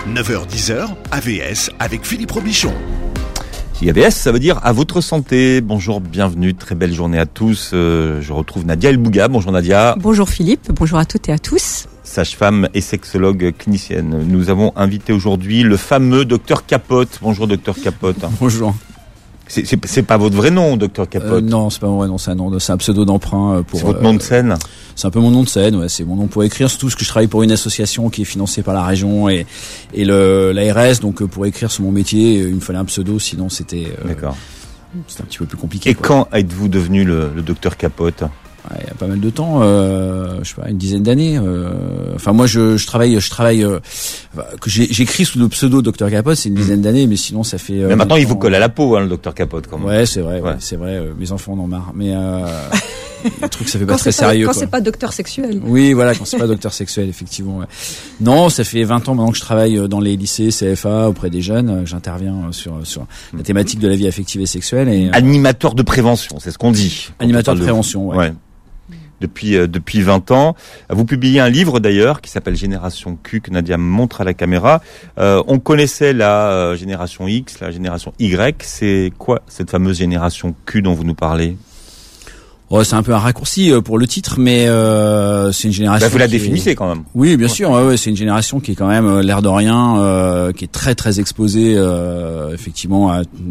9h-10h, AVS avec Philippe Robichon. Et AVS, ça veut dire à votre santé. Bonjour, bienvenue, très belle journée à tous. Je retrouve Nadia El-Bouga. Bonjour Nadia. Bonjour Philippe, bonjour à toutes et à tous. Sage-femme et sexologue clinicienne. Nous avons invité aujourd'hui le fameux docteur Capote. Bonjour docteur Capote. Bonjour. C'est pas votre vrai nom, docteur Capote? Non, c'est pas mon vrai nom, c'est un pseudo d'emprunt pour. C'est votre nom de scène? C'est un peu mon nom de scène, ouais, c'est mon nom pour écrire, surtout parce que je travaille pour une association qui est financée par la région et l'ARS, donc pour écrire sur mon métier, il me fallait un pseudo, sinon c'était D'accord. C'était un petit peu plus compliqué. Et quoi. quand êtes-vous devenu le docteur Capote? Ouais, il y a pas mal de temps, je sais pas, une dizaine d'années. Enfin, moi, je travaille. Que j'écris sous le pseudo Dr Capote, c'est une dizaine d'années, mais sinon, ça fait. Mais maintenant, il vous colle à la peau, hein, le docteur Capote, quand même. Ouais, c'est vrai. Ouais. Ouais, c'est vrai. Mes enfants en ont marre, mais le truc, ça fait pas très sérieux. Quand c'est pas docteur sexuel. Oui, voilà, quand c'est pas docteur sexuel, effectivement. Ouais. Non, ça fait 20 ans maintenant que je travaille dans les lycées, CFA, auprès des jeunes. J'interviens sur la thématique de la vie affective et sexuelle. Et animateur de prévention, c'est ce qu'on dit. Animateur de prévention, ouais. Depuis 20 ans. Vous publiez un livre d'ailleurs qui s'appelle Génération Q, que Nadia montre à la caméra. On connaissait la génération X, la génération Y. C'est quoi cette fameuse génération Q dont vous nous parlez? Ouais, c'est un peu un raccourci pour le titre, mais c'est une génération. Vous la définissez quand même. Oui, bien sûr. Ouais, c'est une génération qui est quand même l'air de rien, qui est très très exposée effectivement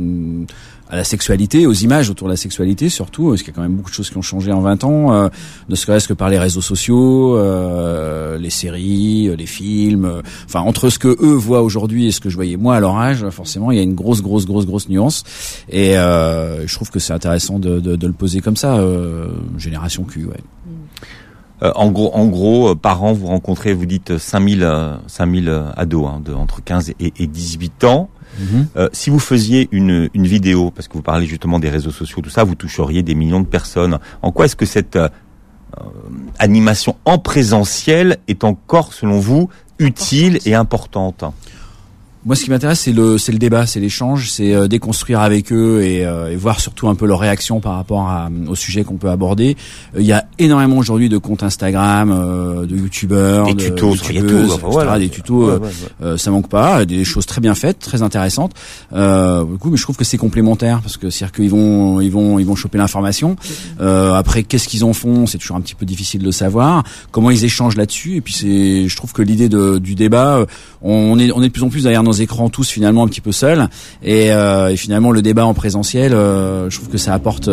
à la sexualité, aux images autour de la sexualité surtout, parce qu'il y a quand même beaucoup de choses qui ont changé en 20 ans, ne serait-ce que par les réseaux sociaux, les séries, les films, enfin entre ce que eux voient aujourd'hui et ce que je voyais moi à leur âge, forcément il y a une grosse nuance, et je trouve que c'est intéressant de le poser comme ça, génération Q, ouais. En gros, par an, vous rencontrez, vous dites 5000 ados, hein, entre 15 et 18 ans. Si vous faisiez une vidéo, parce que vous parlez justement des réseaux sociaux, tout ça, vous toucheriez des millions de personnes. En quoi est-ce que cette animation en présentiel est encore, selon vous, utile et importante? Moi, ce qui m'intéresse, c'est le débat, c'est l'échange, c'est déconstruire avec eux et voir surtout un peu leur réaction par rapport au sujet qu'on peut aborder. Il y a énormément aujourd'hui de comptes Instagram, de youtubeurs, des tutos, des tutos, ça manque pas, des choses très bien faites, très intéressantes. Du coup, mais je trouve que c'est complémentaire parce que c'est-à-dire qu'ils vont choper l'information. Après, qu'est-ce qu'ils en font, c'est toujours un petit peu difficile de le savoir. Comment ils échangent là-dessus. Et puis je trouve que l'idée du débat, on est de plus en plus derrière nos écrans tous finalement un petit peu seuls et finalement le débat en présentiel, je trouve que ça apporte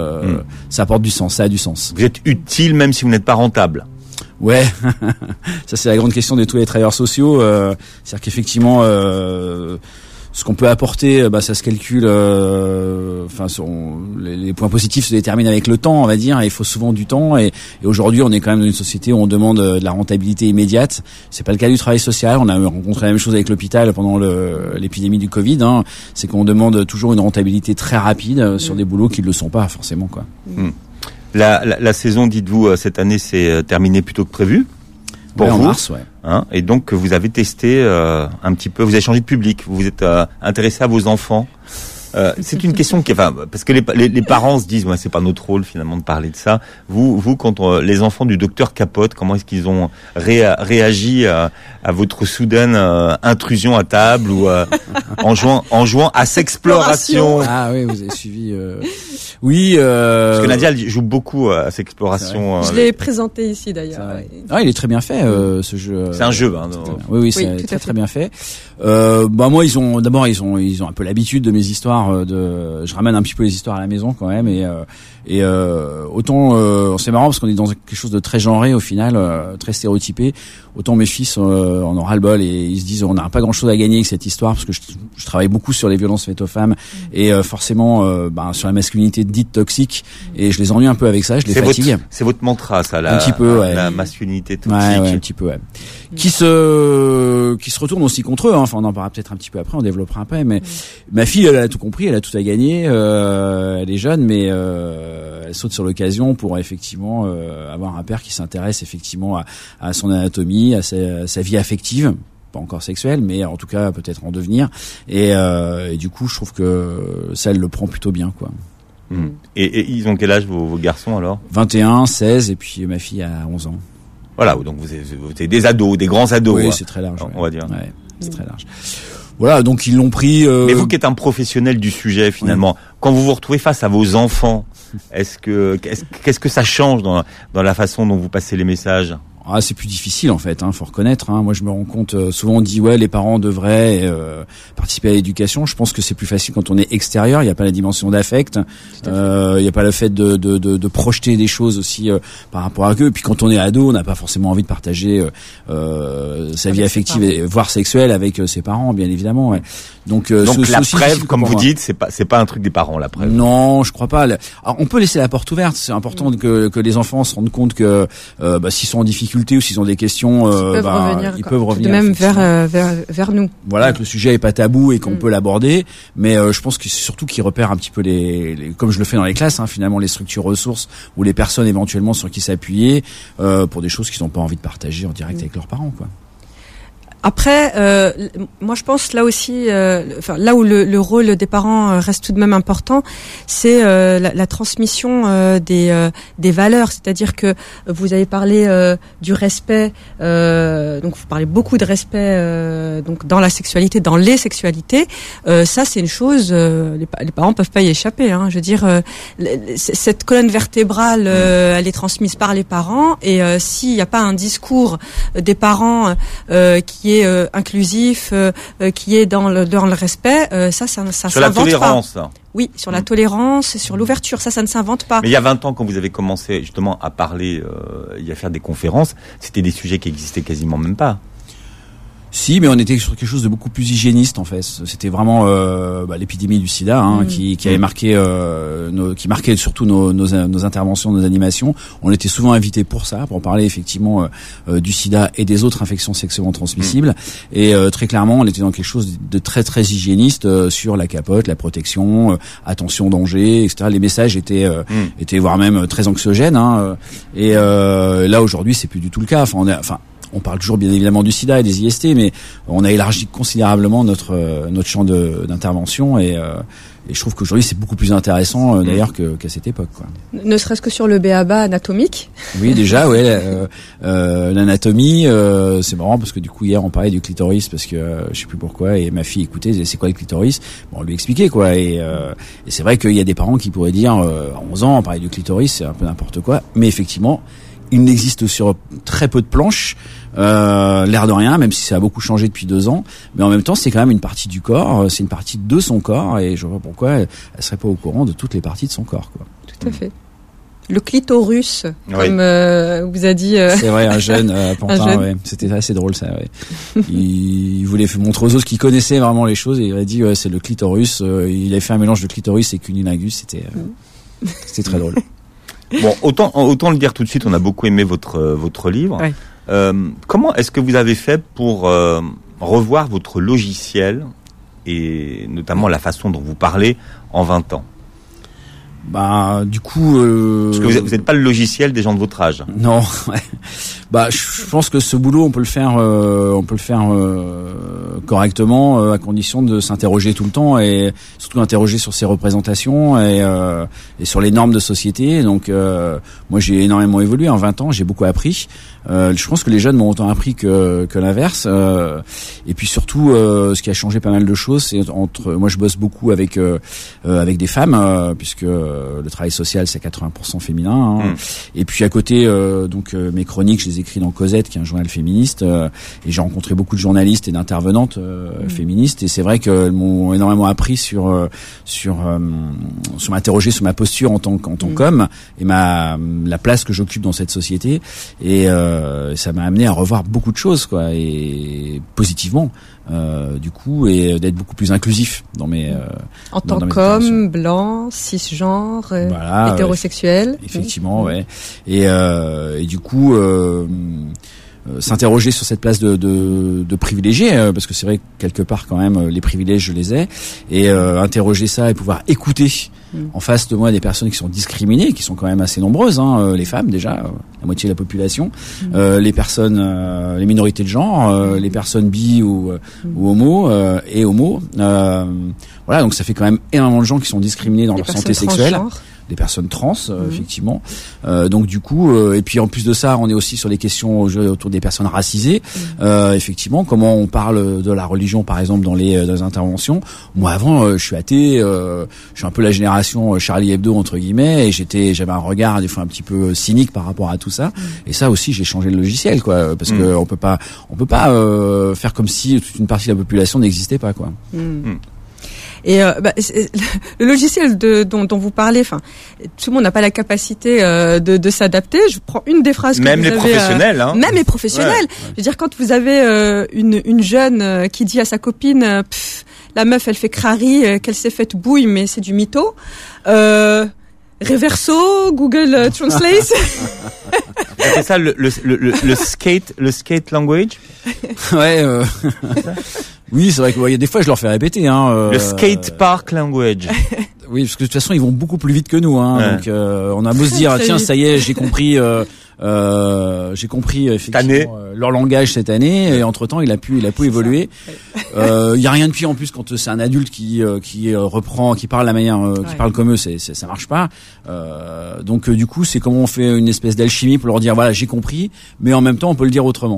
du sens, ça a du sens. Vous êtes utile même si vous n'êtes pas rentable. Ouais, ça c'est la grande question de tous les travailleurs sociaux, c'est-à-dire qu'effectivement ce qu'on peut apporter, ça se calcule. Enfin, les points positifs se déterminent avec le temps, on va dire. Et il faut souvent du temps. Et aujourd'hui, on est quand même dans une société où on demande de la rentabilité immédiate. C'est pas le cas du travail social. On a rencontré la même chose avec l'hôpital pendant l'épidémie du Covid. Hein. C'est qu'on demande toujours une rentabilité très rapide sur des boulots qui ne le sont pas forcément, quoi. La saison, dites-vous, cette année, c'est terminée plus tôt que prévu. Pour vous, en mars, ouais. Hein, et donc vous avez testé un petit peu, vous avez changé de public, vous vous êtes intéressé à vos enfants. C'est une question qui, parce que les parents se disent, c'est pas notre rôle finalement de parler de ça. Vous, quand les enfants du docteur Capote, comment est-ce qu'ils ont réagi à votre soudaine intrusion à table ou en jouant à Sexploration? Ah oui, vous avez suivi. Oui. Parce que Nadia elle joue beaucoup à Sexploration. Je l'ai présenté ici d'ailleurs. Ah, il est très bien fait ce jeu. C'est un jeu. Hein, oui, c'est très bien fait. Moi, ils ont un peu l'habitude de mes histoires. Je ramène un petit peu les histoires à la maison quand même et autant c'est marrant parce qu'on est dans quelque chose de très genré au final, très stéréotypé. Autant mes fils en ont ras-le-bol et ils se disent on n'a pas grand-chose à gagner avec cette histoire parce que je travaille beaucoup sur les violences faites aux femmes et forcément sur la masculinité dite toxique et je les ennuie un peu avec ça, je les fatigue. C'est votre mantra ça, un petit peu, la masculinité toxique. Ouais, un petit peu, ouais. Qui se retourne aussi contre eux, hein. Enfin on en parlera peut-être un petit peu après, on développera un peu, mais ma fille elle a tout compris, elle a tout à gagner, elle est jeune mais elle saute sur l'occasion pour effectivement avoir un père qui s'intéresse effectivement à son anatomie, à sa vie affective, pas encore sexuelle, mais en tout cas peut-être en devenir. Et du coup, je trouve que ça, elle le prend plutôt bien, quoi. Et ils ont quel âge vos garçons alors? 21, 16 et puis ma fille a 11 ans. Voilà, donc vous êtes des ados, des grands ados. Oui, c'est très large. On va dire. Ouais. c'est très large. Voilà, donc ils l'ont pris. Mais vous qui êtes un professionnel du sujet finalement, quand vous vous retrouvez face à vos enfants, qu'est-ce que ça change dans la façon dont vous passez les messages? Ah, c'est plus difficile en fait, faut reconnaître. Moi, je me rends compte. Souvent, on dit les parents devraient participer à l'éducation. Je pense que c'est plus facile quand on est extérieur. Il n'y a pas la dimension d'affect. Il n'y a pas le fait de projeter des choses aussi par rapport à eux. Et puis quand on est ado, on n'a pas forcément envie de partager sa vie affective, voire sexuelle, avec ses parents, bien évidemment. Ouais. Donc la preuve, comme vous dites, c'est pas un truc des parents, la preuve. Non, je crois pas. Alors, on peut laisser la porte ouverte. C'est important que les enfants se rendent compte que s'ils sont en difficulté ou s'ils ont des questions, ils peuvent revenir même vers nous. Voilà, que le sujet est pas tabou et qu'on peut l'aborder, mais je pense que c'est surtout qu'ils repèrent un petit peu les comme je le fais dans les classes, finalement les structures ressources ou les personnes éventuellement sur qui s'appuyer pour des choses qu'ils n'ont pas envie de partager en direct avec leurs parents, quoi. Après, moi je pense là aussi, là où le rôle des parents reste tout de même important, c'est la transmission des valeurs. C'est-à-dire que vous avez parlé du respect, donc vous parlez beaucoup de respect donc dans la sexualité, dans les sexualités. Ça c'est une chose, les parents peuvent pas y échapper. Je veux dire, cette colonne vertébrale, elle est transmise par les parents, et s'il n'y a pas un discours des parents qui est inclusif, qui est dans le respect, ça s'invente pas. Sur la tolérance. Oui, sur la tolérance, sur l'ouverture, ça ne s'invente pas. Mais il y a 20 ans, quand vous avez commencé justement à parler, à faire des conférences, c'était des sujets qui existaient quasiment même pas. Si, mais on était sur quelque chose de beaucoup plus hygiéniste en fait. C'était vraiment l'épidémie du sida qui avait marqué qui marquait surtout nos interventions, nos animations. On était souvent invités pour ça, pour parler effectivement du sida et des autres infections sexuellement transmissibles. Et très clairement, on était dans quelque chose de très très hygiéniste sur la capote, la protection, attention danger, etc. Les messages étaient voire même très anxiogènes. Et là aujourd'hui, c'est plus du tout le cas. On parle toujours bien évidemment du sida et des IST, mais on a élargi considérablement notre champ d'intervention et je trouve qu'aujourd'hui c'est beaucoup plus intéressant d'ailleurs qu'à cette époque, quoi. Ne serait-ce que sur le b.a.-ba anatomique. Oui, déjà, l'anatomie, c'est marrant parce que du coup hier on parlait du clitoris parce que je sais plus pourquoi, et ma fille écoutait, c'est quoi le clitoris? Bon, on lui expliquait quoi, et c'est vrai qu'il y a des parents qui pourraient dire à 11 ans on parlait du clitoris, c'est un peu n'importe quoi, mais effectivement il n'existe sur très peu de planches, l'air de rien, même si ça a beaucoup changé depuis 2 ans. Mais en même temps, c'est quand même une partie du corps, c'est une partie de son corps, et je vois pas pourquoi elle serait pas au courant de toutes les parties de son corps, quoi. Tout à fait. Le clitorus, comme vous a dit. C'est vrai, un jeune Pantin, ouais. C'était assez drôle ça. Ouais. Il voulait montrer aux autres qu'il connaissait vraiment les choses, et il a dit c'est le clitorus. Il avait fait un mélange de clitoris et cunnilingus. C'était très drôle. Bon, autant le dire tout de suite, on a beaucoup aimé votre livre. Ouais. Comment est-ce que vous avez fait pour revoir votre logiciel et notamment la façon dont vous parlez en 20 ans? Du coup, parce que vous n'êtes pas le logiciel des gens de votre âge. Non. Ouais. Je pense que ce boulot, on peut le faire correctement, à condition de s'interroger tout le temps et surtout interroger sur ses représentations et sur les normes de société. Donc, moi, j'ai énormément évolué en 20 ans. J'ai beaucoup appris. Je pense que les jeunes m'ont autant appris que l'inverse. Et puis surtout, ce qui a changé pas mal de choses, c'est moi, je bosse beaucoup avec des femmes, puisque le travail social c'est 80% féminin. Et puis à côté, mes chroniques, je les écris dans Cosette, qui est un journal féministe, et j'ai rencontré beaucoup de journalistes et d'intervenantes féministes. Et c'est vrai qu'elles m'ont énormément appris sur m'interroger sur ma posture en tant qu'homme et la place que j'occupe dans cette société. Et ça m'a amené à revoir beaucoup de choses, quoi, et positivement. Du coup, et d'être beaucoup plus inclusif dans mes en tant qu'homme blanc, cisgenre, hétérosexuel. Effectivement, ouais. Et du coup, s'interroger sur cette place de privilégié, parce que c'est vrai que quelque part quand même les privilèges je les ai, et interroger ça et pouvoir écouter en face de moi des personnes qui sont discriminées, qui sont quand même assez nombreuses, les femmes déjà, la moitié de la population, les personnes, les minorités de genre, les personnes bi ou homo et homo. Voilà, donc ça fait quand même énormément de gens qui sont discriminés dans leur santé sexuelle. des personnes trans, effectivement. Donc du coup, et puis en plus de ça, on est aussi sur les questions autour des personnes racisées. Effectivement, comment on parle de la religion, par exemple, dans les interventions. Moi, avant, je suis athée. Je suis un peu la génération Charlie Hebdo entre guillemets, et j'avais un regard des fois un petit peu cynique par rapport à tout ça. Et ça aussi, j'ai changé le logiciel, quoi, parce que on peut pas faire comme si toute une partie de la population n'existait pas, quoi. Et le logiciel dont vous parlez, enfin, tout le monde n'a pas la capacité de s'adapter. Je prends une des phrases que même vous les avez, professionnels, hein. même les professionnels. Ouais. Je veux dire, quand vous avez une jeune qui dit à sa copine, la meuf, elle fait crari, qu'elle s'est faite bouille, mais c'est du mytho. Reverso, Google Translate. C'est ça le skate language. Ouais. Oui, c'est vrai que y a des fois je leur fais répéter. Le skate park language. Oui, parce que de toute façon ils vont beaucoup plus vite que nous. Ouais. Donc on a beau se dire tiens ça y est j'ai compris effectivement leur langage cette année, et entre temps il a pu évoluer. Il y a rien de pire en plus quand c'est un adulte qui reprend, qui parle la manière, qui parle comme eux, ça marche pas. Donc du coup c'est comment on fait une espèce d'alchimie pour leur dire voilà j'ai compris, mais en même temps on peut le dire autrement.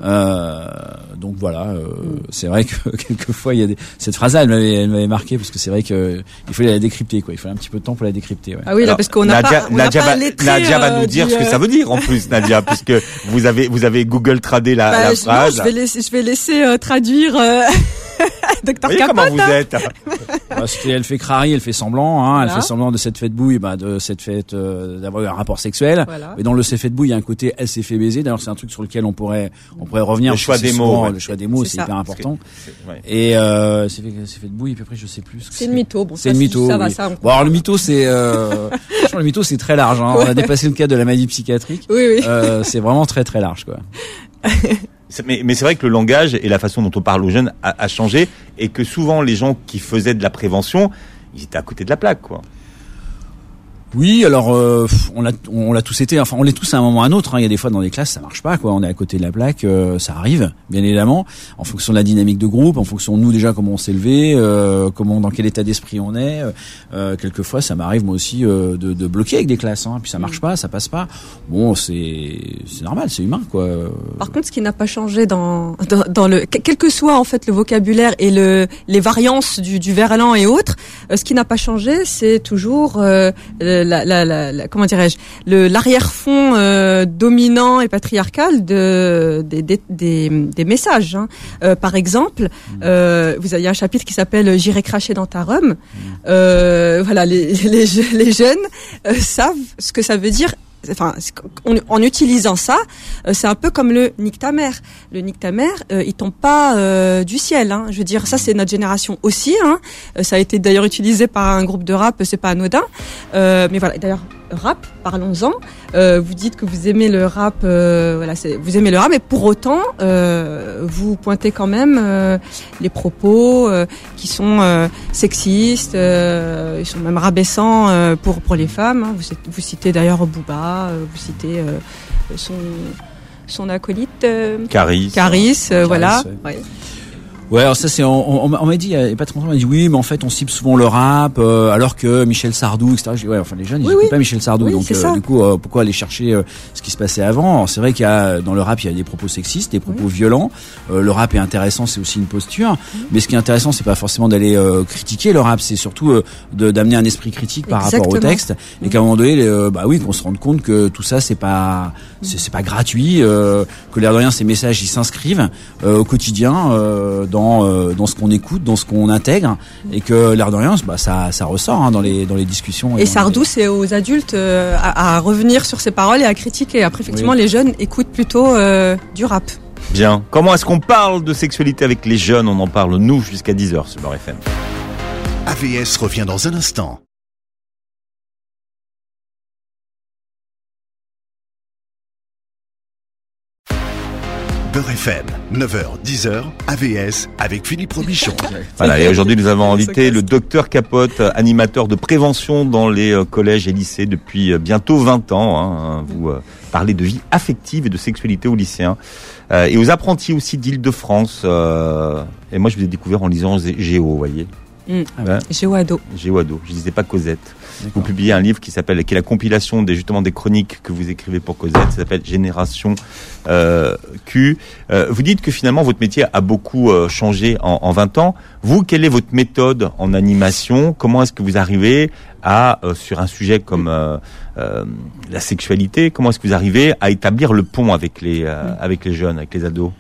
Donc voilà, c'est vrai que quelquefois il y a cette phrase là elle m'avait marqué, parce que c'est vrai que il fallait la décrypter, quoi. Il fallait un petit peu de temps pour la décrypter. Ouais. Ah oui, là, parce qu'on n'a pas les traits, Nadia va nous dire ce que ça veut dire en plus, Nadia, puisque vous avez Google tradé la phrase. Non, je vais laisser traduire Docteur Capote. Comment vous êtes elle fait crari, elle fait semblant, elle fait semblant de cette fête bouille, de cette fête d'avoir eu un rapport sexuel. Voilà. Mais dans le c'est fait bouille, il y a un côté elle s'est fait baiser. D'ailleurs, c'est un truc sur lequel on pourrait revenir. Le choix des mots, le choix des mots, c'est hyper important. Et c'est fait bouille, et puis après je sais plus. C'est une mytho. Bon, c'est une mytho. Ça oui. va, ça. Bon, alors le mytho, c'est franchement le mytho, c'est très large. On a dépassé le cadre de la maladie psychiatrique. Oui. C'est vraiment très très large, quoi. Mais c'est vrai que le langage et la façon dont on parle aux jeunes a changé, et que souvent les gens qui faisaient de la prévention, ils étaient à côté de la plaque, quoi. Oui, alors on l'a tous été. Enfin, on l'est tous à un moment ou à un autre. Il y a des fois dans des classes ça marche pas, quoi. On est à côté de la plaque, ça arrive, bien évidemment, en fonction de la dynamique de groupe, en fonction de nous déjà comment on s'est levé, dans quel état d'esprit on est. Quelquefois, ça m'arrive moi aussi de bloquer avec des classes. Puis ça marche pas, ça passe pas. Bon, c'est normal, c'est humain, quoi. Par contre, ce qui n'a pas changé dans le quel que soit en fait le vocabulaire et les variances du verlan et autres, ce qui n'a pas changé, c'est toujours comment dirais-je, l'arrière-fond dominant et patriarcal des messages. Par exemple, vous avez un chapitre qui s'appelle J'irai cracher dans ta rhum. Voilà, les jeunes savent ce que ça veut dire. Enfin, en utilisant ça, c'est un peu comme le nique ta mère. Le nique ta mère, il tombe pas du ciel. Je veux dire, ça c'est notre génération aussi. Ça a été d'ailleurs utilisé par un groupe de rap, c'est pas anodin. Mais voilà, d'ailleurs rap, parlons-en. Vous dites que vous aimez le rap, vous aimez le rap, mais pour autant, vous pointez quand même les propos qui sont sexistes, ils sont même rabaissants pour les femmes. Vous citez d'ailleurs Booba, vous citez son acolyte Caris, voilà. Ouais. Ouais, alors ça c'est on m'a dit il y a pas très longtemps, on m'a dit oui mais en fait on cible souvent le rap alors que Michel Sardou, etc. Je dis, ouais, enfin les jeunes ils n'écoutent pas Michel Sardou, donc du coup pourquoi aller chercher ce qui se passait avant. Alors, c'est vrai qu'il y a dans le rap il y a des propos sexistes, des propos violents. Le rap est intéressant, c'est aussi une posture, mais ce qui est intéressant c'est pas forcément d'aller critiquer le rap, c'est surtout d'amener un esprit critique par rapport au texte, et qu'à un moment donné qu'on se rende compte que tout ça c'est pas gratuit, que l'air de rien ces messages ils s'inscrivent au quotidien dans ce qu'on écoute, dans ce qu'on intègre, et que l'air de rien, ça ressort dans les discussions. Et Sardou, c'est aux adultes à revenir sur ses paroles et à critiquer. Après, effectivement, les jeunes écoutent plutôt du rap. Bien. Comment est-ce qu'on parle de sexualité avec les jeunes? On en parle, nous, jusqu'à 10h sur Beurre FM. AVS revient dans un instant. Beurre FM, 9h, 10h, AVS avec Philippe Robichon. Voilà, et aujourd'hui nous avons invité le docteur Capote, animateur de prévention dans les collèges et lycées depuis bientôt 20 ans. Vous parlez de vie affective et de sexualité aux lycéens et aux apprentis aussi d'Île-de-France. Et moi je vous ai découvert en lisant Géo, vous voyez. Géoado. Géoado. Je disais pas Cosette. D'accord. Vous publiez un livre qui est la compilation des chroniques que vous écrivez pour Cosette. Ça s'appelle Génération Q. Vous dites que finalement votre métier a beaucoup changé en 20 ans. Vous, quelle est votre méthode en animation? Comment est-ce que vous arrivez à, sur un sujet comme la sexualité, comment est-ce que vous arrivez à établir le pont avec les jeunes, avec les ados?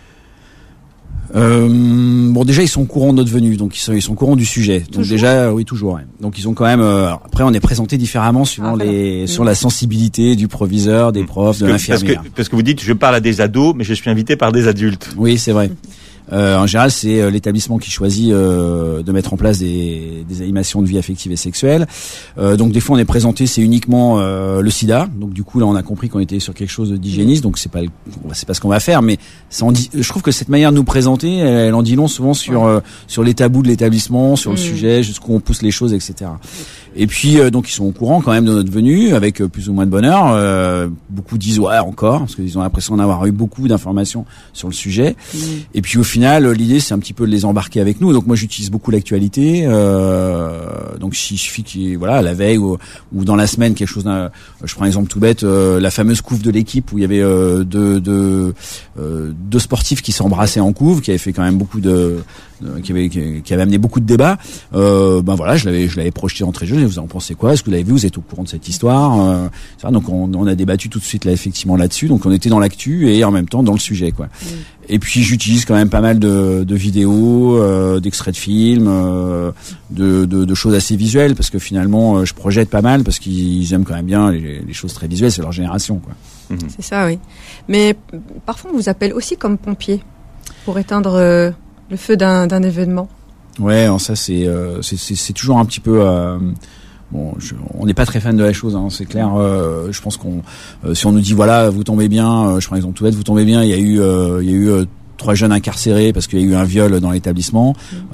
Bon, déjà ils sont au courant de notre venue, donc ils sont au courant du sujet. Donc Toujours. déjà, oui, toujours. Ouais. Donc ils ont quand même. Après, on est présenté différemment suivant sur la sensibilité du proviseur, des profs, de l'infirmière. Parce que vous dites, je parle à des ados, mais je suis invité par des adultes. Oui, c'est vrai. En général, c'est l'établissement qui choisit de mettre en place des animations de vie affective et sexuelle. Donc des fois, on est présenté, c'est uniquement le sida. Donc du coup, là, on a compris qu'on était sur quelque chose d'hygiéniste. Donc c'est pas ce qu'on va faire, mais je trouve que cette manière de nous présenter, elle en dit long souvent sur les tabous de l'établissement, sur le sujet, jusqu'où on pousse les choses, etc. Et puis donc ils sont au courant quand même de notre venue, avec plus ou moins de bonheur. Beaucoup disent ouais encore, parce qu'ils ont l'impression d'avoir eu beaucoup d'informations sur le sujet. Et puis au final, l'idée c'est un petit peu de les embarquer avec nous. Donc moi j'utilise beaucoup l'actualité. Donc s'il suffit qu'il la veille ou dans la semaine quelque chose. Je prends un exemple tout bête, la fameuse couve de l'équipe où il y avait deux sportifs qui s'embrassaient en couve, qui avait fait quand même beaucoup qui avait amené beaucoup de débats. Je l'avais projeté en très jeune. Vous en pensez quoi? Est-ce que vous l'avez vu? Vous êtes au courant de cette histoire? Donc on a débattu tout de suite là effectivement là-dessus. Donc on était dans l'actu et en même temps dans le sujet quoi. Et puis j'utilise quand même pas mal de vidéos, d'extraits de films, de choses assez visuelles parce que finalement je projette pas mal parce qu'ils aiment quand même bien les choses très visuelles. C'est leur génération quoi. C'est ça, oui. Mais parfois on vous appelle aussi comme pompier pour éteindre le feu d'un événement. Ouais, alors ça c'est toujours un petit peu on n'est pas très fan de la chose, hein, c'est clair. Je pense si on nous dit voilà, vous tombez bien, je prends l'exemple tout bête, vous tombez bien, il y a eu 3 jeunes incarcérés parce qu'il y a eu un viol dans l'établissement.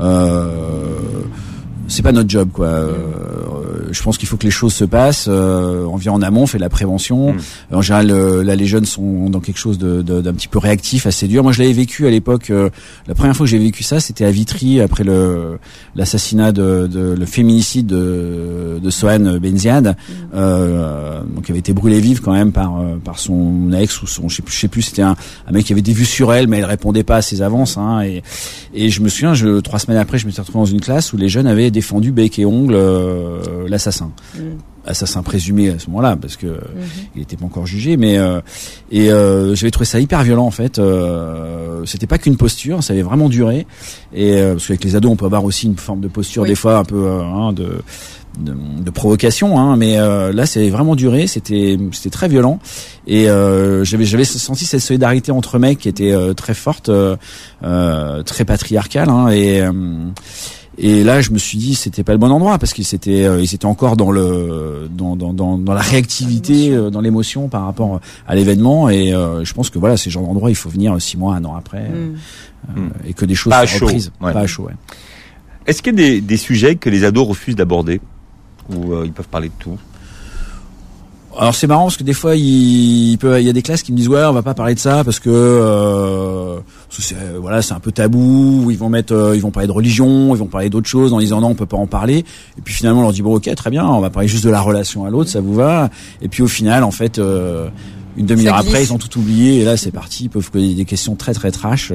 C'est pas notre job quoi. Je pense qu'il faut que les choses se passent. On vient en amont, on fait de la prévention. En général, là, les jeunes sont dans quelque chose d'un petit peu réactif, assez dur. Moi, je l'avais vécu à l'époque. La première fois que j'ai vécu ça, c'était à Vitry après l'assassinat le féminicide de Sohan Benziad, donc qui avait été brûlée vive quand même par son ex ou son, je sais plus. C'était un mec qui avait des vues sur elle, mais elle répondait pas à ses avances. Hein, et je me souviens, 3 semaines après, je me suis retrouvé dans une classe où les jeunes avaient défendu bec et ongle l'assassin. Assassin présumé à ce moment-là parce que il était pas encore jugé, mais j'avais trouvé ça hyper violent en fait. C'était pas qu'une posture, ça avait vraiment duré. Et parce qu'avec les ados, on peut avoir aussi une forme de posture des fois un peu de provocation, hein, mais là, c'est vraiment duré. C'était très violent. Et j'avais senti cette solidarité entre mecs qui était très forte, très patriarcale, hein, et là, je me suis dit, c'était pas le bon endroit parce qu'ils étaient encore dans la réactivité, dans l'émotion par rapport à l'événement. Et je pense que voilà, ces genres d'endroits, il faut venir 6 mois, 1 an après, et que des choses soient reprises. Pas à chaud. Ouais. Est-ce qu'il y a des sujets que les ados refusent d'aborder ou ils peuvent parler de tout? Alors c'est marrant parce que des fois il y a des classes qui me disent ouais, on va pas parler de ça parce que c'est un peu tabou, ils vont parler de religion, ils vont parler d'autres choses en disant non, on peut pas en parler. Et puis finalement on leur dit bon OK, très bien, on va parler juste de la relation à l'autre, ça vous va? Et puis au final en fait une demi-heure après ils ont tout oublié et là c'est parti, ils peuvent poser des questions très très trash.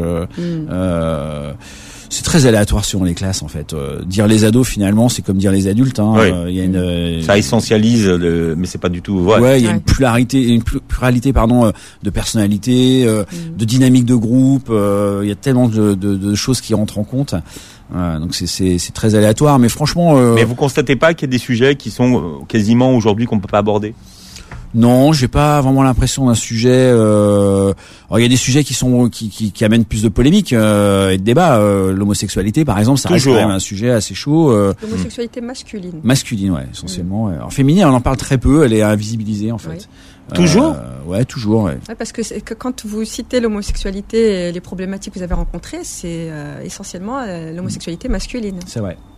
C'est très aléatoire sur les classes en fait. Dire les ados finalement, c'est comme dire les adultes. Hein. Oui. Y a ça essentialise, mais c'est pas du tout. Ouais, il y a une pluralité, de personnalités, de dynamique de groupe. Il y a tellement de choses qui rentrent en compte. Donc c'est très aléatoire, mais franchement. Mais vous constatez pas qu'il y a des sujets qui sont quasiment aujourd'hui qu'on peut pas aborder? Non, j'ai pas vraiment l'impression d'un sujet. Alors il y a des sujets qui amènent plus de polémiques et de débats. L'homosexualité, par exemple, ça reste quand même un sujet assez chaud. L'homosexualité masculine. Masculine, ouais, essentiellement. Ouais. Alors féminine, on en parle très peu. Elle est invisibilisée en fait. Oui. Toujours. Ouais, toujours. Ouais. Ouais, parce que quand vous citez l'homosexualité et les problématiques que vous avez rencontrées, c'est essentiellement l'homosexualité masculine. C'est vrai.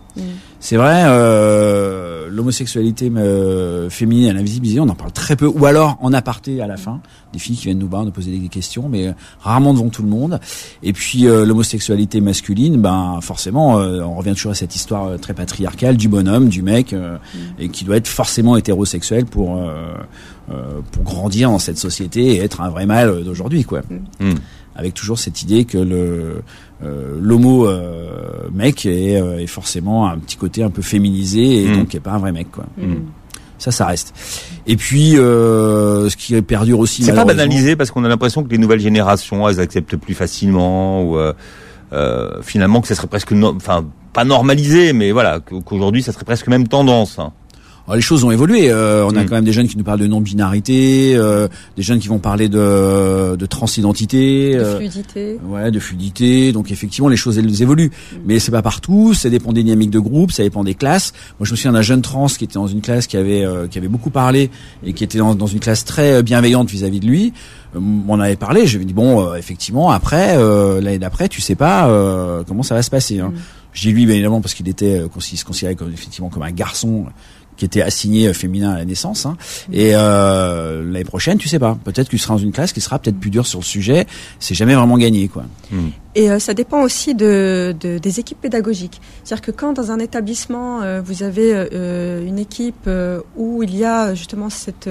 C'est vrai, l'homosexualité féminine, elle est invisibilisée, on en parle très peu, ou alors en aparté à la fin, des filles qui viennent nous voir, nous poser des questions, mais rarement devant tout le monde. Et puis l'homosexualité masculine, ben forcément, on revient toujours à cette histoire très patriarcale du bonhomme, du mec, et qui doit être forcément hétérosexuel pour grandir dans cette société et être un vrai mâle d'aujourd'hui, quoi. Avec toujours cette idée que l'homo mec est forcément un petit côté un peu féminisé et donc est pas un vrai mec, quoi. Ça reste. Et puis ce qui perdure aussi, c'est pas banalisé parce qu'on a l'impression que les nouvelles générations elles acceptent plus facilement ou finalement que ça serait presque pas normalisé, mais voilà, qu'aujourd'hui ça serait presque même tendance. Alors, les choses ont évolué. On a quand même des jeunes qui nous parlent de non-binarité, des jeunes qui vont parler de transidentité, de fluidité. De fluidité. Donc effectivement, les choses elles évoluent. Mais c'est pas partout. Ça dépend des dynamiques de groupe, ça dépend des classes. Moi, je me souviens d'un jeune trans qui était dans une classe qui avait beaucoup parlé et qui était dans une classe très bienveillante vis-à-vis de lui. On avait parlé. Je lui ai dit effectivement, après l'année d'après, tu sais pas comment ça va se passer. Je dis lui, bien évidemment, parce qu'il était considéré comme un garçon qui était assigné féminin à la naissance, et l'année prochaine, tu sais pas, peut-être que tu seras dans une classe qui sera peut-être plus dure sur le sujet, c'est jamais vraiment gagné, quoi. Et ça dépend aussi des équipes pédagogiques. C'est-à-dire que quand dans un établissement, vous avez une équipe où il y a justement cet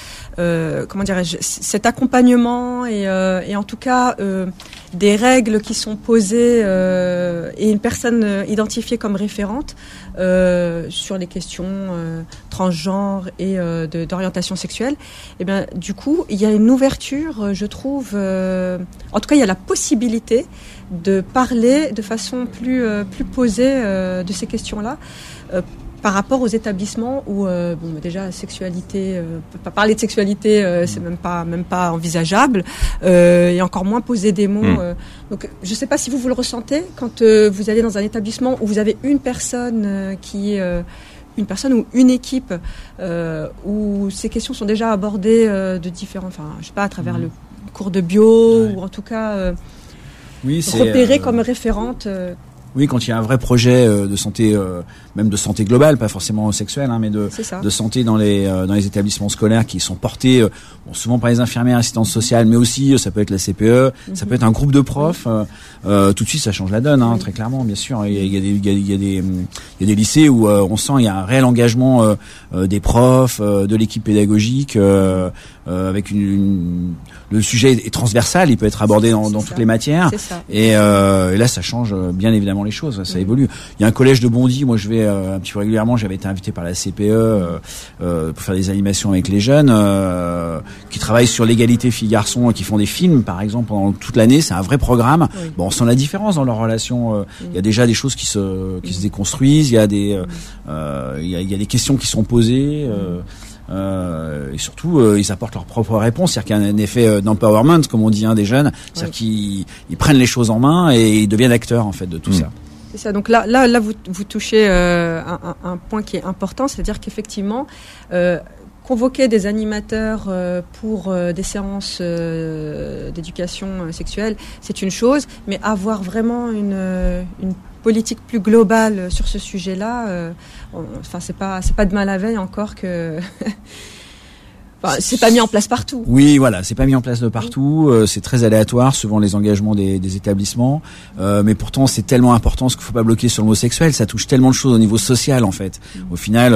accompagnement et en tout cas des règles qui sont posées et une personne identifiée comme référente sur les questions transgenres et d'orientation sexuelle, et bien du coup il y a une ouverture, je trouve, en tout cas il y a la possibilité de parler de façon plus posée de ces questions-là. Par rapport aux établissements où déjà sexualité, parler de sexualité, c'est même pas envisageable, et encore moins poser des mots. Donc je sais pas si vous le ressentez quand vous allez dans un établissement où vous avez une personne qui est une personne ou une équipe où ces questions sont déjà abordées de différents, je sais pas, à travers le cours de bio ou en tout cas repérée comme référente. Oui, quand il y a un vrai projet de santé, même de santé globale, pas forcément sexuelle, mais de santé dans les établissements scolaires qui sont portés souvent par les infirmières, assistantes sociales, mais aussi ça peut être la CPE, ça peut être un groupe de profs. Tout de suite, ça change la donne, très clairement, bien sûr. Il y a des lycées où on sent il y a un réel engagement des profs, de l'équipe pédagogique, avec le sujet est transversal, il peut être abordé dans toutes les matières. Et là, ça change bien évidemment les choses, ça évolue. Il y a un collège de Bondy, moi je vais un petit peu régulièrement, j'avais été invité par la CPE pour faire des animations avec les jeunes qui travaillent sur l'égalité filles-garçons et qui font des films par exemple pendant toute l'année, c'est un vrai programme. Bon, on sent la différence dans leur relation, il y a déjà des choses qui se déconstruisent, il y a des questions qui sont posées. Et surtout, ils apportent leur propre réponse, c'est-à-dire qu'il y a un effet d'empowerment, comme on dit, des jeunes, c'est-à-dire qu'ils prennent les choses en main et ils deviennent acteurs en fait de tout ça. C'est ça. Donc là, vous touchez un point qui est important, c'est-à-dire qu'effectivement, convoquer des animateurs pour des séances d'éducation sexuelle, c'est une chose, mais avoir vraiment une politique plus globale sur ce sujet-là, c'est pas demain la veille encore que c'est pas mis en place partout. Oui, voilà, c'est pas mis en place de partout. C'est très aléatoire, souvent les engagements des établissements. Mais pourtant, c'est tellement important, ce qu'il faut pas bloquer sur l'homosexuel. Ça touche tellement de choses au niveau social, en fait. Au final,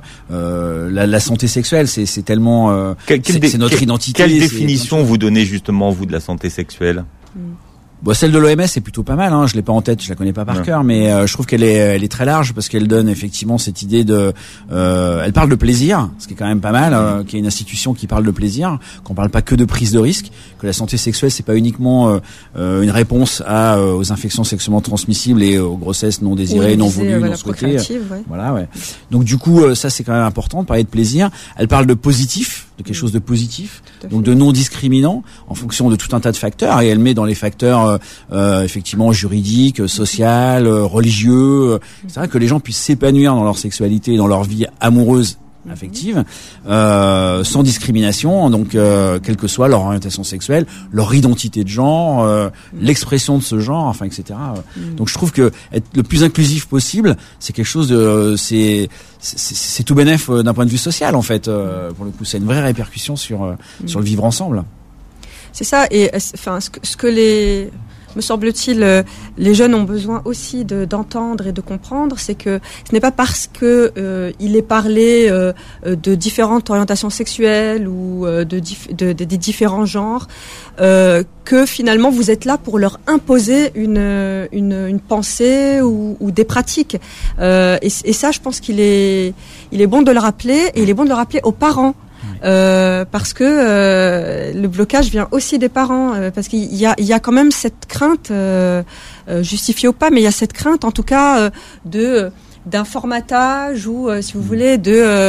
la santé sexuelle, c'est tellement, c'est notre identité. Quelle définition vous donnez justement vous de la santé sexuelle? Celle de l'OMS est plutôt pas mal, je l'ai pas en tête, je la connais pas par cœur, mais je trouve qu'elle est très large parce qu'elle donne effectivement cette idée de elle parle de plaisir, ce qui est quand même pas mal, qu'il y a une institution qui parle de plaisir, qu'on parle pas que de prise de risque, que la santé sexuelle c'est pas uniquement une réponse aux infections sexuellement transmissibles et aux grossesses non désirées, non voulues, non souhaitées. Donc du coup ça c'est quand même important de parler de plaisir. Elle parle de positif, de quelque chose de positif, donc de non discriminant en fonction de tout un tas de facteurs, et elle met dans les facteurs effectivement juridiques, social, religieux, c'est vrai que les gens puissent s'épanouir dans leur sexualité et dans leur vie amoureuse affective, sans discrimination, donc quelle que soit leur orientation sexuelle, leur identité de genre, l'expression de ce genre, enfin etc. Donc je trouve que être le plus inclusif possible, c'est quelque chose de c'est tout bénef d'un point de vue social en fait. Pour le coup, c'est une vraie répercussion sur le vivre ensemble. C'est ça, et enfin ce que me semble-t-il, les jeunes ont besoin aussi d'entendre et de comprendre, c'est que ce n'est pas parce que il est parlé de différentes orientations sexuelles ou des différents genres que finalement vous êtes là pour leur imposer une pensée ou des pratiques. Et ça, je pense qu'il est bon de le rappeler, et il est bon de le rappeler aux parents. Parce que le blocage vient aussi des parents, parce qu'il y a quand même cette crainte, justifiée ou pas, mais il y a cette crainte en tout cas d'un formatage ou si vous voulez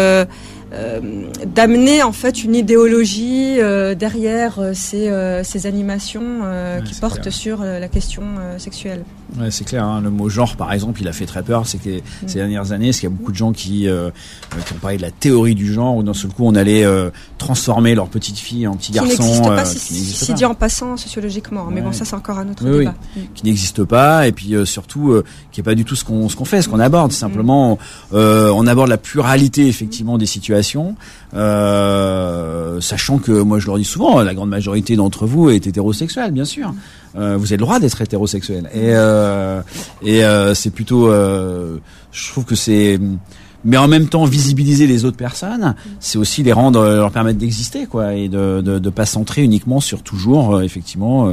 d'amener en fait une idéologie derrière ces animations qui portent clair. Sur la question sexuelle. Ouais, c'est clair. Hein. Le mot genre, par exemple, il a fait très peur. C'est que ces dernières années, parce qu'il y a beaucoup de gens qui ont parlé de la théorie du genre, où d'un seul coup, on allait transformer leur petite fille en petit garçon. Qui n'existe pas, si dit en passant sociologiquement. Ouais. Mais bon, ça, c'est encore un autre débat. Qui n'existe pas, et puis surtout, qui est pas du tout ce qu'on fait, ce qu'on aborde. Simplement, on aborde la pluralité, effectivement, des situations, sachant que, moi, je leur dis souvent, la grande majorité d'entre vous est hétérosexuelle, bien sûr. Vous avez le droit d'être hétérosexuel, et c'est plutôt, je trouve que c'est, mais en même temps visibiliser les autres personnes, c'est aussi leur permettre d'exister, quoi, et de pas centrer uniquement sur toujours effectivement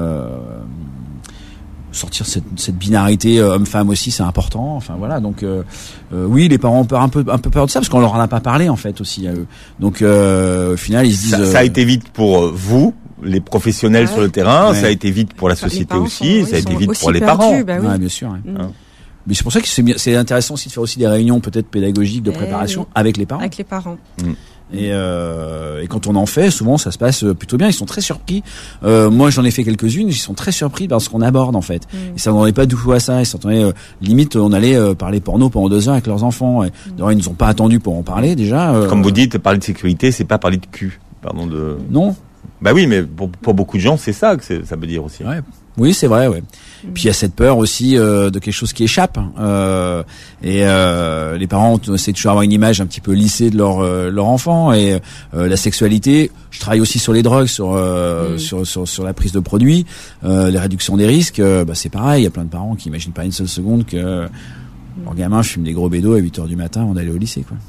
sortir cette binarité homme-femme aussi, c'est important. Enfin voilà, donc oui, les parents ont un peu peur de ça, parce qu'on leur en a pas parlé en fait aussi à eux. Donc au final ils se disent ça a été vite pour vous, les professionnels sur le terrain, ça a été vite pour la société aussi, ça a été vite pour les parents. Bah oui. Ouais, bien sûr. Ouais. Mais c'est pour ça que c'est intéressant aussi de faire aussi des réunions peut-être pédagogiques de préparation avec les parents. Avec les parents. Et quand on en fait, souvent ça se passe plutôt bien. Ils sont très surpris. Moi, j'en ai fait quelques-unes. Ils sont très surpris par ce qu'on aborde en fait. Ils s'attendaient pas du tout à ça. Ils s'attendaient limite, on allait parler porno pendant 2 heures avec leurs enfants. D'ailleurs, ils nous ont pas attendus pour en parler déjà. Comme vous dites, parler de sécurité, c'est pas parler de cul. Pardon de. Non. Bah oui, mais pour beaucoup de gens, c'est ça que ça veut dire aussi. Ouais. Oui, c'est vrai, ouais. Puis il y a cette peur aussi de quelque chose qui échappe. Les parents essaient toujours d'avoir une image un petit peu lissée de leur enfant, et la sexualité. Je travaille aussi sur les drogues, sur la prise de produits, les réductions des risques. C'est pareil. Il y a plein de parents qui imaginent pas une seule seconde que leur gamin fume des gros bédos à 8h du matin avant d'aller au lycée, quoi.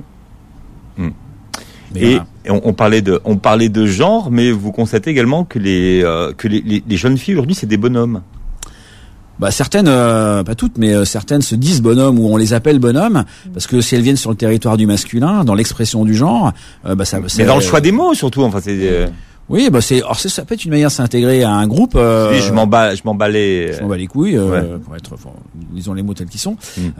Et on parlait de genre, mais vous constatez également que les jeunes filles aujourd'hui, c'est des bonhommes. Bah certaines, pas toutes, mais certaines se disent bonhommes, ou on les appelle bonhommes, parce que si elles viennent sur le territoire du masculin, dans l'expression du genre, mais dans le choix des mots surtout. Enfin, c'est. Oui, ça peut être une manière de s'intégrer à un groupe. Oui, je m'en bats les couilles, pour être, disons les mots tels qu'ils sont.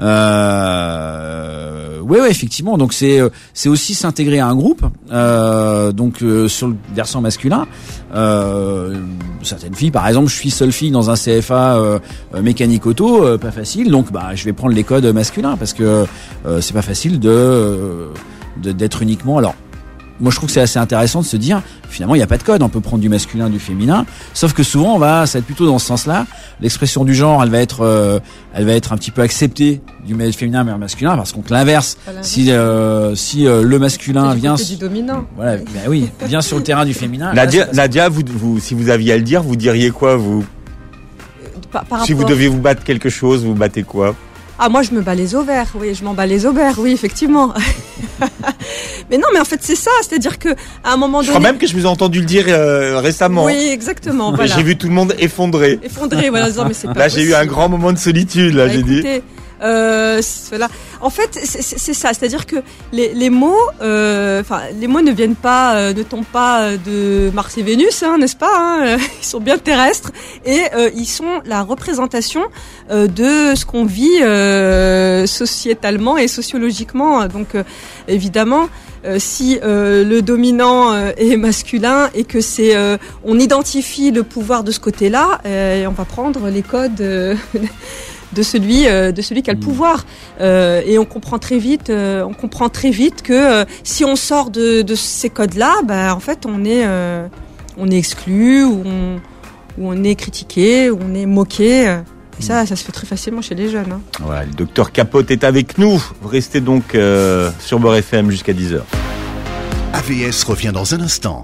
Ouais, effectivement. Donc c'est aussi s'intégrer à un groupe. Sur le versant masculin, certaines filles, par exemple, je suis seule fille dans un CFA mécanique auto, pas facile. Donc je vais prendre les codes masculins, parce que c'est pas facile d'être uniquement. Alors, moi, je trouve que c'est assez intéressant de se dire, finalement, il n'y a pas de code. On peut prendre du masculin, du féminin. Sauf que souvent, ça va être plutôt dans ce sens-là. L'expression du genre, elle va être un petit peu acceptée du féminin vers le masculin. Parce contre l'inverse, si le masculin vient, du dominant. Voilà, oui, vient sur le terrain du féminin. Nadia, vous, si vous aviez à le dire, vous diriez quoi, vous? Si vous deviez vous battre quelque chose, vous battez quoi? Ah, moi, je me bats les ovaires. Oui, je m'en bats les ovaires. Oui, effectivement. Mais non, mais en fait, c'est ça. C'est-à-dire que, à un moment donné. Je crois même que je vous ai entendu le dire récemment. Oui, exactement. Voilà. J'ai vu tout le monde effondré. Voilà. Non, mais c'est pas là, j'ai eu un grand moment de solitude. Là, j'ai dit. Voilà. En fait, c'est ça. C'est-à-dire que les mots, les mots ne viennent pas, ne tombent pas de Mars et Vénus, n'est-ce pas? Ils sont bien terrestres, et ils sont la représentation de ce qu'on vit sociétalement et sociologiquement. Donc, évidemment, si le dominant est masculin et que c'est on identifie le pouvoir de ce côté-là, et on va prendre les codes de celui qui a le pouvoir, et on comprend très vite que si on sort de ces codes-là, en fait on est exclu, ou on est critiqué, ou on est moqué. Et ça se fait très facilement chez les jeunes. Voilà, le docteur Capote est avec nous. Vous restez donc sur Beurre FM jusqu'à 10h. AVS revient dans un instant.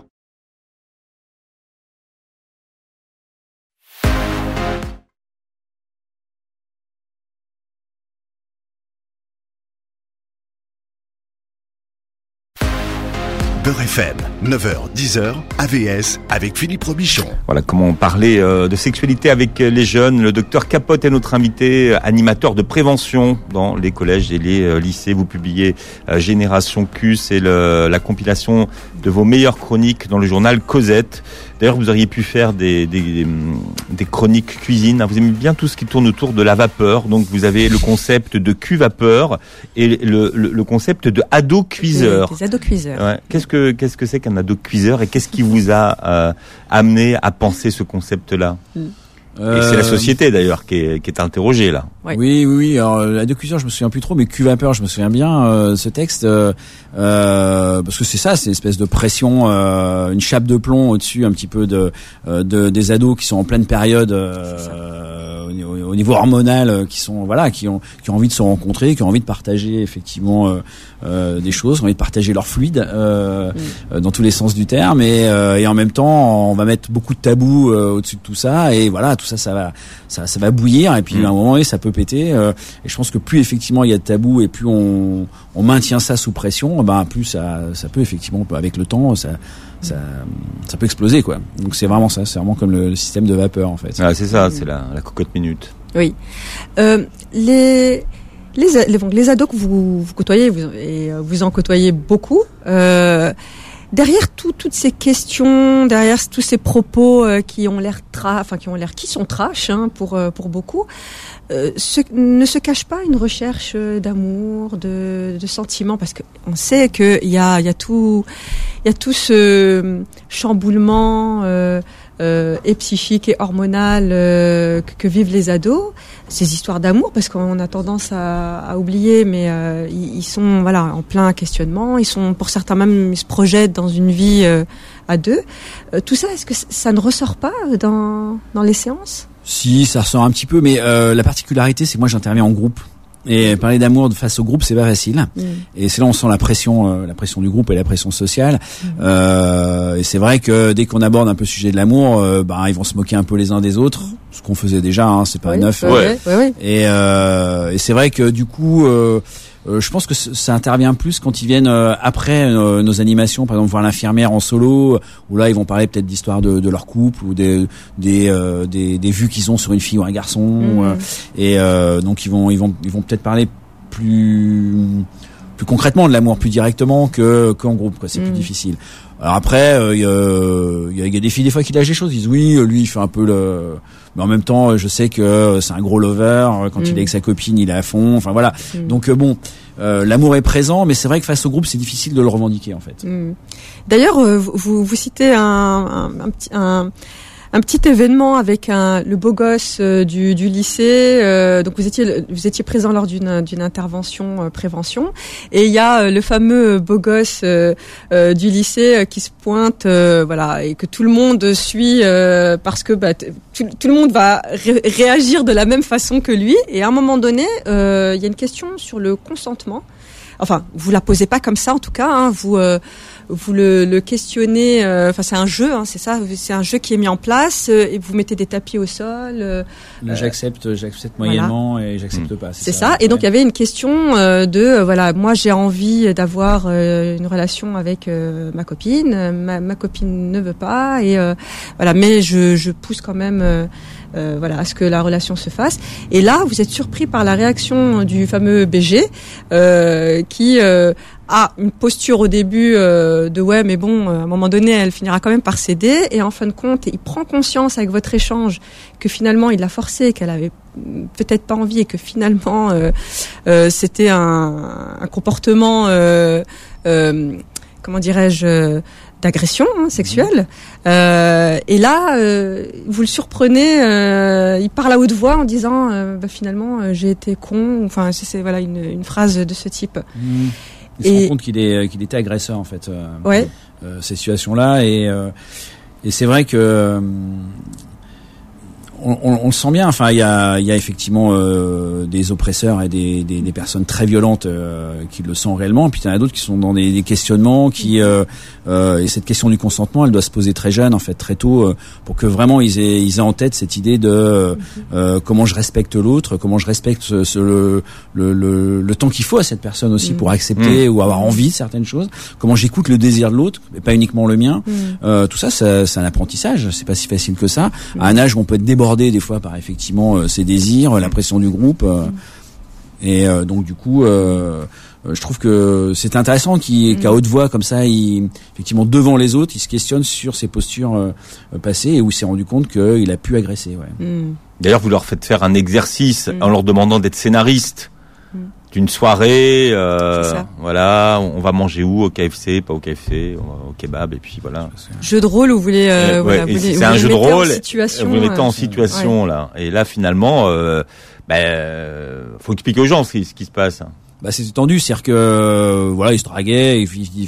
Beurre FM, 9h, 10h, AVS avec Philippe Robichon. Voilà comment parler de sexualité avec les jeunes. Le docteur Capote est notre invité, animateur de prévention dans les collèges et les lycées. Vous publiez Génération Q, c'est la compilation de vos meilleures chroniques dans le journal Cosette. D'ailleurs, vous auriez pu faire des chroniques cuisine. Vous aimez bien tout ce qui tourne autour de la vapeur. Donc, vous avez le concept de Q-vapeur et le concept de ado-cuiseur. Des ado-cuiseurs. Ouais. Qu'est-ce que c'est qu'un ado-cuiseur et qu'est-ce qui vous a amené à penser ce concept-là? Et c'est la société d'ailleurs qui est interrogée là. Ouais. Oui. Alors l'ado-cuiseur, je me souviens plus trop, mais Q-vapeur, je me souviens bien ce texte parce que c'est ça, c'est une espèce de pression, une chape de plomb au-dessus un petit peu des ados qui sont en pleine période au niveau hormonal, qui sont qui ont envie de se rencontrer, qui ont envie de partager effectivement des choses, qui ont envie de partager leur fluide dans tous les sens du terme, et en même temps on va mettre beaucoup de tabous au-dessus de tout ça, et voilà, tout ça va bouillir, et puis à un moment donné ça peut péter, et je pense que plus effectivement il y a de tabous et plus on maintient ça sous pression, plus ça peut effectivement, avec le temps, ça peut exploser quoi. Donc c'est vraiment ça, c'est vraiment comme le système de vapeur en fait. Ah, c'est ça, c'est la cocotte minute. Oui. Les ados que vous côtoyez, vous en côtoyez beaucoup, derrière toutes ces questions, derrière tous ces propos qui sont trash pour beaucoup, ne se cache pas une recherche d'amour, de sentiments, parce qu'on sait qu'il y a tout ce chamboulement et psychique et hormonal que vivent les ados, ces histoires d'amour, parce qu'on a tendance à oublier, mais ils sont en plein questionnement, pour certains même, ils se projettent dans une vie à deux. Tout ça, est-ce que ça ne ressort pas dans les séances? Si, ça ressort un petit peu, mais la particularité, c'est que moi j'interviens en groupe. Et parler d'amour face au groupe, c'est pas facile. Et c'est là on sent la pression du groupe et la pression sociale. Et c'est vrai que dès qu'on aborde un peu le sujet de l'amour, ils vont se moquer un peu les uns des autres, ce qu'on faisait déjà, c'est pas neuf. Ouais. Et c'est vrai que du coup, je pense que ça intervient plus quand ils viennent après nos animations, par exemple voir l'infirmière en solo, où là ils vont parler peut-être d'histoire de leur couple, ou des vues qu'ils ont sur une fille ou un garçon, et donc ils vont peut-être parler plus concrètement de l'amour, plus directement qu'en groupe quoi. C'est plus difficile. Alors après il y a des filles des fois qui lâchent des choses, ils disent oui, lui il fait un peu mais en même temps je sais que c'est un gros lover, quand il est avec sa copine il est à fond, enfin voilà. Donc l'amour est présent, mais c'est vrai que face au groupe c'est difficile de le revendiquer en fait. D'ailleurs vous citez un petit événement avec le beau gosse du lycée. Donc vous étiez présent lors d'une intervention prévention, et il y a le fameux beau gosse du lycée qui se pointe, et que tout le monde suit parce que tout le monde va réagir de la même façon que lui. Et à un moment donné, il y a une question sur le consentement. Enfin, vous la posez pas comme ça en tout cas, vous le questionnez, c'est un jeu, c'est ça, c'est un jeu qui est mis en place, et vous mettez des tapis au sol. J'accepte moyennement, et j'accepte pas. C'est ça. Et donc il y avait une question moi j'ai envie d'avoir une relation avec ma copine, ma copine ne veut pas, et mais je pousse quand même à ce que la relation se fasse. Et là, vous êtes surpris par la réaction du fameux BG qui a une posture au début mais bon, à un moment donné, elle finira quand même par céder. Et en fin de compte, il prend conscience avec votre échange que finalement, il l'a forcée, qu'elle avait peut-être pas envie, et que finalement, c'était un comportement comment dirais-je, d'agression sexuelle. Et là, vous le surprenez, il parle à haute voix en disant finalement j'ai été con. Enfin, c'est voilà une phrase de ce type. Il se rend compte qu'il était agresseur en fait. Ces situations-là et c'est vrai que on le sent bien. Enfin, il y a effectivement des oppresseurs et des personnes très violentes qui le sont réellement. Puis il y en a d'autres qui sont dans des questionnements et cette question du consentement, elle doit se poser très jeune, en fait, très tôt, pour que vraiment ils aient en tête cette idée de comment je respecte l'autre, comment je respecte le temps qu'il faut à cette personne aussi pour accepter ou avoir envie de certaines choses. Comment j'écoute le désir de l'autre, mais pas uniquement le mien. Tout ça, c'est un apprentissage. C'est pas si facile que ça. À un âge où on peut être débordé des fois par effectivement ses désirs, la pression du groupe, et donc du coup, je trouve que c'est intéressant qu'à haute voix comme ça, effectivement devant les autres, il se questionne sur ses postures passées et où il s'est rendu compte qu'il a pu agresser. D'ailleurs, vous leur faites faire un exercice en leur demandant d'être scénaristes d'une soirée. Voilà, on va manger où? Au KFC, pas au KFC, au kebab, et puis voilà. Jeu de rôle où vous voulez, c'est un jeu de rôle. Vous le mettez en situation là, et là finalement, faut expliquer aux gens ce qui se passe. C'est tendu, c'est-à-dire que voilà, il se draguait,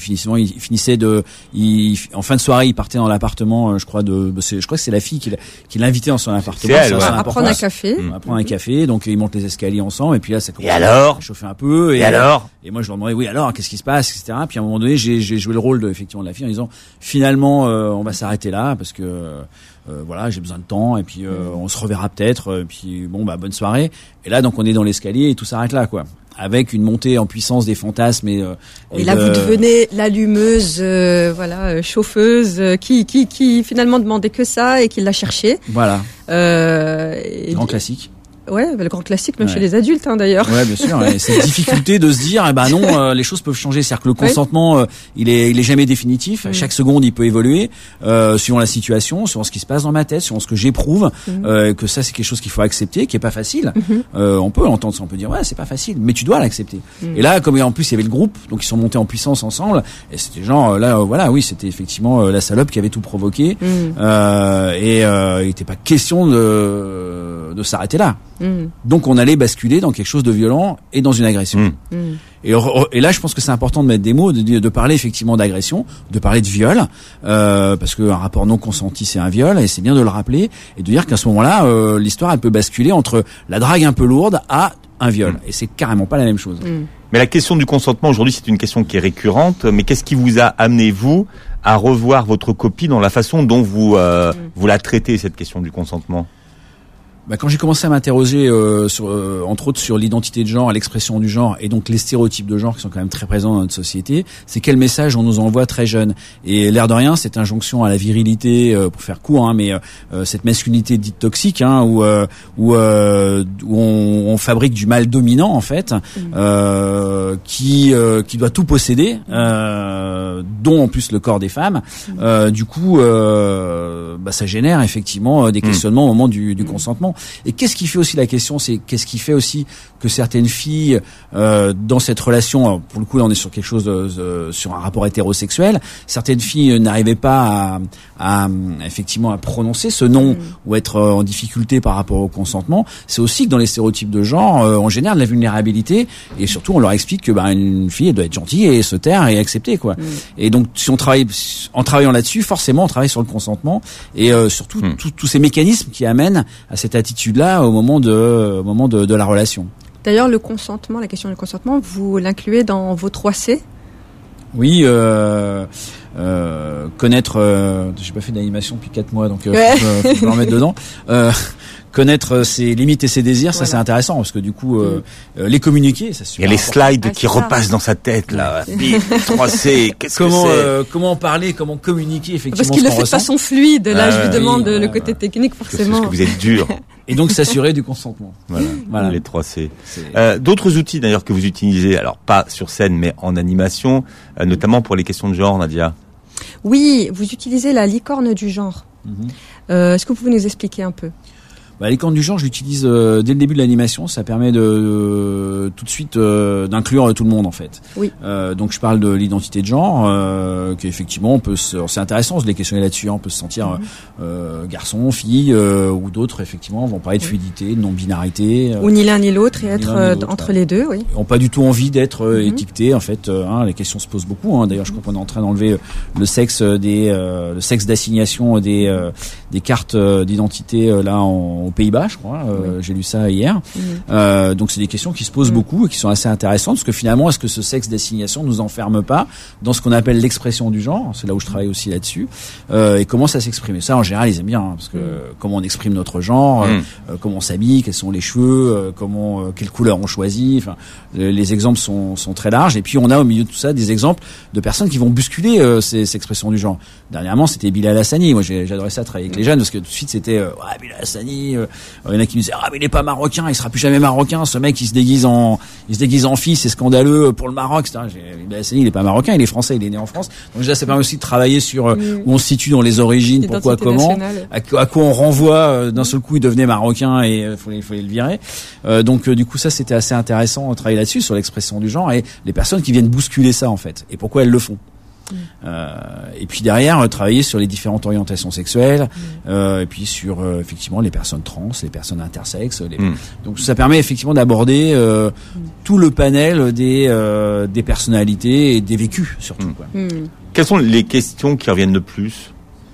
en fin de soirée, il partait dans l'appartement, je crois que c'est la fille qui l'invitait dans son appartement. C'est elle, à prendre un café. À prendre un café, donc ils montent les escaliers ensemble, et puis là ça commence à chauffer un peu. Et alors? Et moi je leur demandais oui alors qu'est-ce qui se passe, etc. Puis à un moment donné j'ai joué le rôle de la fille en disant finalement on va s'arrêter là parce que voilà, j'ai besoin de temps et puis on se reverra peut-être, et puis bonne soirée. Et là donc on est dans l'escalier et tout s'arrête là quoi. Avec une montée en puissance des fantasmes et là vous devenez l'allumeuse, chauffeuse, qui finalement demandait que ça et qui l'a cherché. Voilà. Grand classique. Ouais, le grand classique même chez les adultes d'ailleurs. Ouais, bien sûr. Et cette difficulté de se dire, non, les choses peuvent changer. C'est-à-dire que le consentement, il est jamais définitif. À chaque seconde, il peut évoluer suivant la situation, suivant ce qui se passe dans ma tête, suivant ce que j'éprouve. Que ça, c'est quelque chose qu'il faut accepter, qui est pas facile. On peut l'entendre, on peut dire ouais, c'est pas facile, mais tu dois l'accepter. Et là, comme en plus il y avait le groupe, donc ils sont montés en puissance ensemble. Et c'était genre là, voilà, oui, c'était effectivement la salope qui avait tout provoqué. Et il n'était pas question de s'arrêter là. Donc on allait basculer dans quelque chose de violent et dans une agression. Et là je pense que c'est important de mettre des mots, de parler effectivement d'agression, de parler de viol, parce qu'un rapport non consenti c'est un viol, et c'est bien de le rappeler et de dire qu'à ce moment-là l'histoire elle peut basculer entre la drague un peu lourde à un viol, et c'est carrément pas la même chose. Mais la question du consentement aujourd'hui c'est une question qui est récurrente, mais qu'est-ce qui vous a amené vous à revoir votre copie dans la façon dont vous la traitez, cette question du consentement? Quand j'ai commencé à m'interroger entre autres sur l'identité de genre, l'expression du genre et donc les stéréotypes de genre qui sont quand même très présents dans notre société, c'est quel message on nous envoie très jeune. Et l'air de rien, cette injonction à la virilité, pour faire court, mais cette masculinité dite toxique, où on fabrique du mâle dominant en fait, qui doit tout posséder, dont en plus le corps des femmes. Du coup, ça génère effectivement des questionnements au moment du consentement. Et qu'est-ce qui fait aussi la question, c'est qu'est-ce qui fait aussi que certaines filles dans cette relation, pour le coup là on est sur quelque chose sur un rapport hétérosexuel, certaines filles n'arrivaient pas à effectivement à prononcer ce nom ou être en difficulté par rapport au consentement. C'est aussi que dans les stéréotypes de genre on génère de la vulnérabilité, et surtout on leur explique que une fille elle doit être gentille et se taire et accepter quoi. Et donc si on travaille en travaillant là-dessus, forcément on travaille sur le consentement et surtout tous ces mécanismes qui amènent à cette attitude-là au moment de la relation. D'ailleurs, le consentement, la question du consentement, vous l'incluez dans vos 3C? Oui, connaître. J'ai pas fait d'animation depuis 4 mois, donc faut que je me remette dedans. Connaître ses limites et ses désirs, ça c'est intéressant parce que du coup les communiquer, ça il y a les slides qui repassent dans sa tête là. 3C, comment parler, comment communiquer effectivement. Parce qu'il le fait de façon fluide. Là, je lui demande le côté technique forcément. Parce que vous êtes dur. Et donc s'assurer du consentement. Voilà. Les 3C. D'autres outils d'ailleurs que vous utilisez, alors pas sur scène mais en animation, notamment pour les questions de genre, Nadia. Oui, vous utilisez la licorne du genre. Est-ce que vous pouvez nous expliquer un peu? Les licornes du genre, je l'utilise dès le début de l'animation. Ça permet de tout de suite d'inclure tout le monde en fait. Oui. Donc je parle de l'identité de genre, qu'effectivement c'est intéressant de les questionner là-dessus. On peut se sentir garçon, fille, ou d'autres effectivement vont parler de fluidité, de non-binarité. Ou ni l'un ni l'autre et être entre les deux, oui. Ils n'ont pas du tout envie d'être étiquetés en fait. Les questions se posent beaucoup. D'ailleurs, je crois qu'on est en train d'enlever le sexe d'assignation des cartes d'identité là aux Pays-Bas, je crois. J'ai lu ça hier. Donc c'est des questions qui se posent beaucoup et qui sont assez intéressantes parce que finalement, est-ce que ce sexe d'assignation nous enferme pas dans ce qu'on appelle l'expression du genre? C'est là où je travaille aussi là-dessus. Et comment ça s'exprime? Ça, en général, ils aiment bien parce que comment on exprime notre genre, comment on s'habille, quels sont les cheveux, quelle couleur on choisit. Enfin, les exemples sont très larges. Et puis on a au milieu de tout ça des exemples de personnes qui vont bousculer ces expressions du genre. Dernièrement, c'était Bilal Hassani. Moi, j'adorais ça travailler avec les jeunes parce que tout de suite c'était Bilal Hassani. Il y en a qui nous disaient mais il est pas marocain, il sera plus jamais marocain. Ce mec, il se déguise en fille, c'est scandaleux pour le Maroc, etc. Bilal Hassani, il est pas marocain, il est français, il est né en France. Donc déjà, ça permet aussi de travailler sur où on se situe dans les origines, pourquoi, comment, à quoi on renvoie. D'un seul coup, il devenait marocain et fallait le virer. Donc du coup, ça c'était assez intéressant de travailler là-dessus sur l'expression du genre et les personnes qui viennent bousculer ça en fait et pourquoi elles le font. Et puis derrière travailler sur les différentes orientations sexuelles et puis sur effectivement les personnes trans, les personnes intersexes, donc ça permet effectivement d'aborder tout le panel des personnalités et des vécus surtout quoi. Quelles sont les questions qui reviennent le plus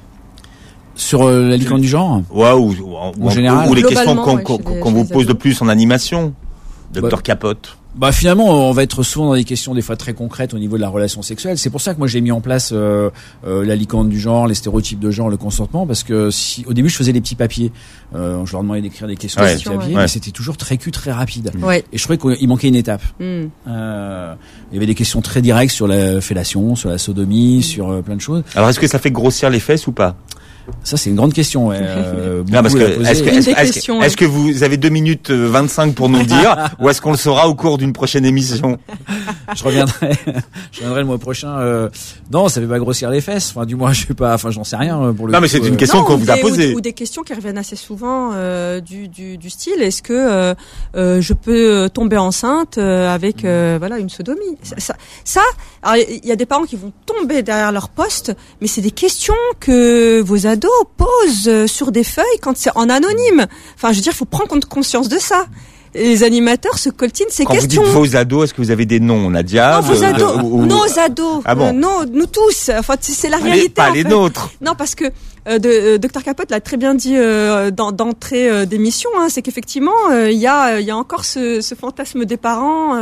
sur la licorne du genre? Ou en général, ou les questions qu'on vous pose le plus en animation, Dr Capote? Finalement, on va être souvent dans des questions des fois très concrètes au niveau de la relation sexuelle. C'est pour ça que moi j'ai mis en place la licorne du genre, les stéréotypes de genre, le consentement, parce que au début je faisais des petits papiers, je leur demandais d'écrire des questions sur des papiers, mais c'était toujours très rapide. Et je trouvais qu'il manquait une étape. Il y avait des questions très directes sur la fellation, sur la sodomie, sur plein de choses. Alors est-ce que ça fait grossir les fesses ou pas? Ça c'est une grande question. Parce que est-ce que vous avez 2 minutes 25 pour nous le dire, ou est-ce qu'on le saura au cours d'une prochaine émission? Je reviendrai le mois prochain. Non, ça fait pas grossir les fesses. Enfin, du moins, je sais pas. Enfin, j'en sais rien pour le. Non, mais c'est une question qu'on vous a posée. Ou des questions qui reviennent assez souvent du style. Est-ce que je peux tomber enceinte avec une sodomie? Ça. Alors, il y a des parents qui vont tomber derrière leur poste, mais c'est des questions que vos ados posent sur des feuilles quand c'est en anonyme. Enfin, je veux dire, il faut prendre conscience de ça. Les animateurs se coltinent ces questions. Quand vous dites vos ados, est-ce que vous avez des noms, Nadia? Non, vos ados, nos ados. Ah bon? Non, nous tous. Enfin, c'est la réalité. Pas les nôtres. Non, parce que Dr Capote l'a très bien dit d'entrée d'émission. C'est qu'effectivement, il y a encore ce fantasme des parents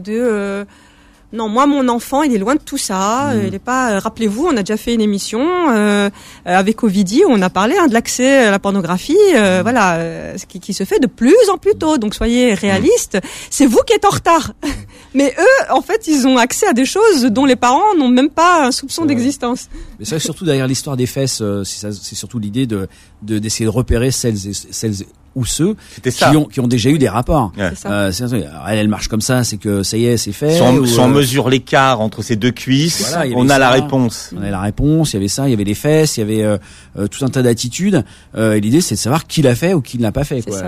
non, moi, mon enfant, il est loin de tout ça. Il est pas. Rappelez-vous, on a déjà fait une émission avec Ovidie où on a parlé de l'accès à la pornographie, qui se fait de plus en plus tôt. Donc, soyez réalistes. C'est vous qui êtes en retard. Mais eux, en fait, ils ont accès à des choses dont les parents n'ont même pas un soupçon d'existence. Mais c'est surtout derrière l'histoire des fesses, c'est surtout l'idée d'essayer de repérer celles ou ceux qui ont déjà eu des rapports. Elle marche comme ça, c'est que ça y est, c'est fait. Si on mesure l'écart entre ces deux cuisses, on a la réponse. On a la réponse, il y avait ça, il y avait les fesses, il y avait tout un tas d'attitudes. Et l'idée, c'est de savoir qui l'a fait ou qui ne l'a pas fait. Quoi.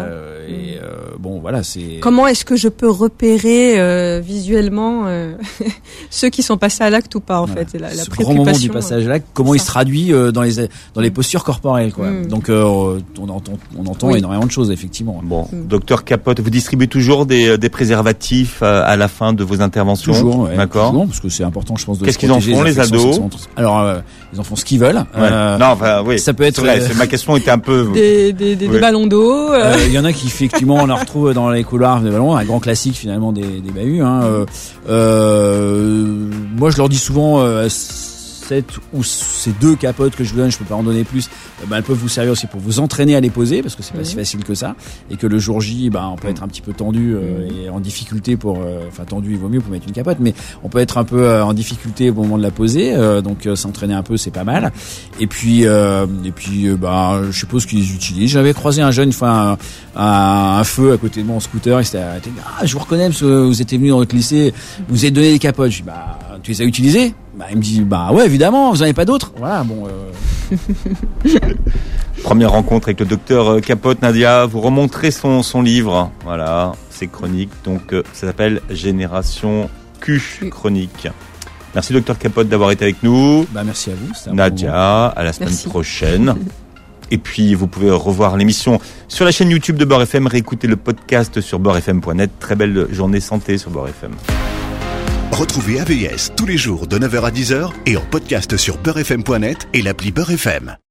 C'est... Comment est-ce que je peux repérer visuellement ceux qui sont passés à l'acte ou pas, en fait? C'est la ce préoccupation. Grand moment du passage à l'acte, comment il se traduit dans les postures corporelles, quoi. Donc, on entend énormément de choses, effectivement. Bon, Docteur Capote, vous distribuez toujours des préservatifs à la fin de vos interventions? Toujours, ouais. D'accord. Non, parce que c'est important, je pense, de Qu'est-ce qu'ils en font, les ados? Alors, ils en font ce qu'ils veulent. Ça peut être. Ma question était un peu. Des ballons d'eau. Il y en a qui, effectivement, on en retrouve dans les couloirs des ballons, un grand classique, finalement, des bahuts, moi, je leur dis souvent, ces 2 capotes que je vous donne, je peux pas en donner plus, elles peuvent vous servir aussi pour vous entraîner à les poser, parce que c'est pas si facile que ça, et que le jour J, on peut être un petit peu tendu et en difficulté tendu, il vaut mieux pour mettre une capote, mais on peut être un peu en difficulté au moment de la poser, donc s'entraîner un peu, c'est pas mal. Et puis je suppose qu'ils les utilisent. J'avais croisé un jeune une fois un feu à côté de moi en scooter, il s'était arrêté, je vous reconnais parce que vous étiez venu dans notre lycée, vous avez donné des capotes. Je dis tu les as utilisées? Il me dit ouais, évidemment, vous en avez pas d'autres. Voilà, bon. première rencontre avec le docteur Capote. Nadia, vous remontrez son livre, voilà, ses chroniques, donc ça s'appelle Génération Q Chronique. Merci docteur Capote d'avoir été avec nous. Merci à vous. Nadia, à la semaine prochaine. Et puis vous pouvez revoir l'émission sur la chaîne YouTube de Beurre FM, réécouter le podcast sur beurrefm.net. Très belle journée santé sur Beurre FM. Retrouvez AVS tous les jours de 9h à 10h et en podcast sur beurrefm.net et l'appli Beurre FM.